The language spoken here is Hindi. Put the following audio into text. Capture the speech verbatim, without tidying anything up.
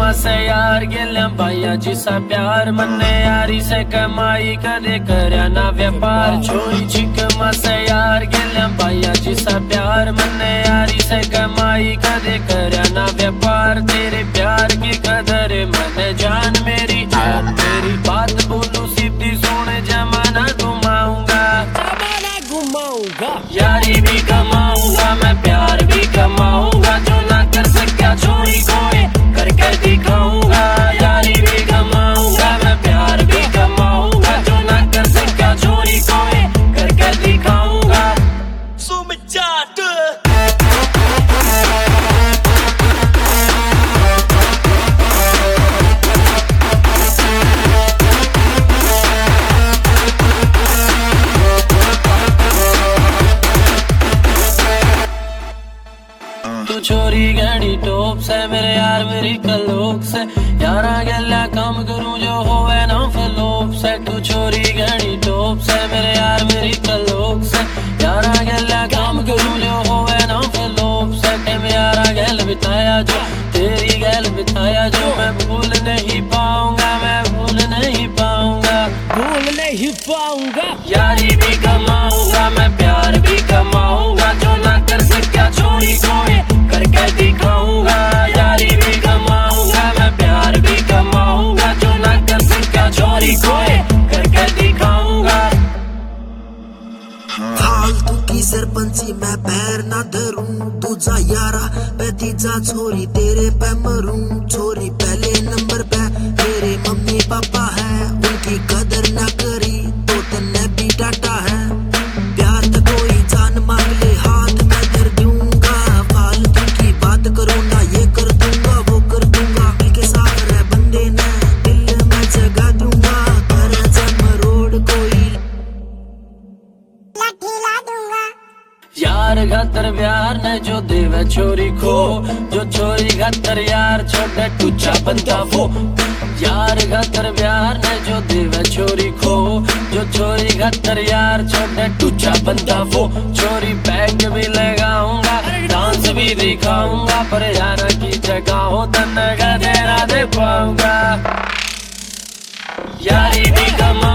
चिकमा से यार गेल्या भाइया जी सा प्यार मन्ने यारी से कमाई कदे करया ना व्यापार। छोरी चिकमा से यार गेल्या भाइया जी सा प्यार मन्ने यारी से कमाई कदे करया ना व्यापार। तेरे प्यार की कदर मने जान मेरी जान मेरी बात बोलू सीधी सोने जमाना घुमाऊंगा जमाना घुमाऊंगा। यारी भी कमाऊंगा मैं प्यार भी कमाऊंगा जो ना कर सका छोरी कोई करके दिखाऊंगा। यारी भी कमाऊंगा मैं प्यार भी कमाऊंगा जो ना कर सका छोरी कोई करके दिखाऊंगा। सो मैं चाट तू छोरी गड़ी टोप से मेरे यार मेरी कलोक से यारा गला काम करूं जो होवे ना फलोप से। तू छोरी गड़ी टोप से मेरे यार मेरी कलोक से यारा गला काम करूं जो होवे ना फलोप से। यारा गल बिताया जो तेरी गल बिताया जो मैं भूल नहीं पाऊंगा मैं भूल नहीं पाऊंगा भूल नहीं पाऊंगा। यारी भी कमाऊंगा मैं प्यार भी कमाऊंगा जो ना कर सका छोरी कोई करके दिखाऊंगा। यारी भी कमाऊंगा मैं प्यार भी कमाऊंगा जो ना कर सका छोरी कोई करके दिखाऊंगा। फालतू की सरपंची मैं पैर ना धरूं दूजा यारा पे तीजा छोरी तेरे पे मरूं। छोरी पहले नंबर पे मेरे मम्मी पापा है उनकी कदर ना करी तो तन्ने भी डांटा है। प्यार तो कोई जान मांग ले हाथ में धर दूंगा। फालतू की बात करो ना ये कर दूंगा वो कर दूंगा। दिल के साथ रह बंदे ने दिल में जगा दूंगा। कर जब रोड कोई लाठी ला दूंगा। यार खातर प्यार ने जो देवे छोरी खो जो छोरी खातर यार छोटे टूचा बनता वो। यार खातर प्यार ने जो देवे छोरी खो जो छोरी खातर यार छोटे टूचा बनता वो। छोरी बैग भी लगाऊंगा डांस भी दिखाऊंगा पर यार की जगह हो तन्ने का तेरा दे पाऊंगा। यारी भी कमा